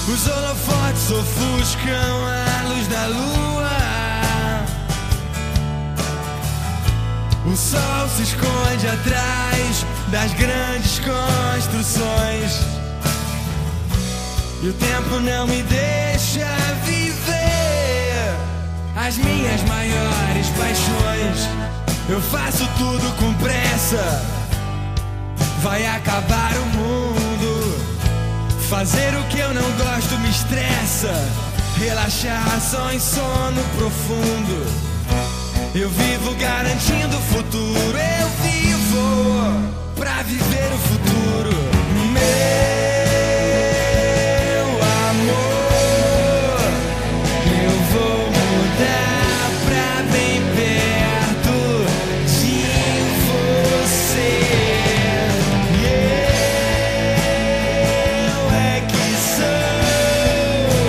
Os holofotes ofuscam a luz da lua. O sol se esconde atrás das grandes construções. E o tempo não me deixa viver as minhas maiores paixões. Eu faço tudo com pressa. Vai acabar o mundo. Fazer o que eu não gosto me estressa. Relaxar só em sono profundo. Eu vivo garantindo o futuro. Eu vivo pra viver o futuro. Meu amor, eu vou mudar pra bem perto de você. Eu é que sou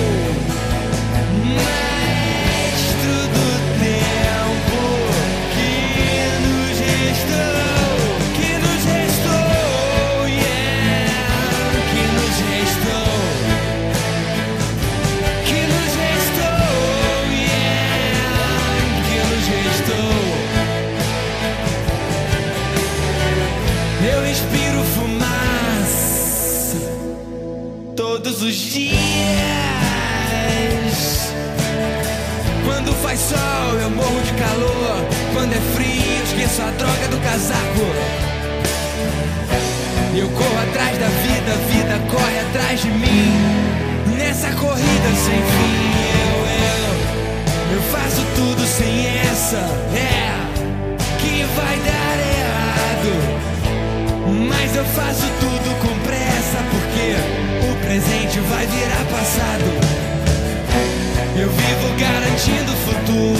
maestro do tempo que nos restou, yeah, que nos restou, que nos restou, yeah, que nos restou. Eu inspiro fumaça todos os dias. Quando faz sol eu morro de calor. Quando é frio eu esqueço a droga do casaco. Eu corro atrás da vida, a vida corre atrás de mim. Nessa corrida sem fim eu faço tudo sem essa. Que vai dar errado. Mas eu faço tudo com pressa, porque o presente vai virar passado. Eu vivo garantindo o futuro.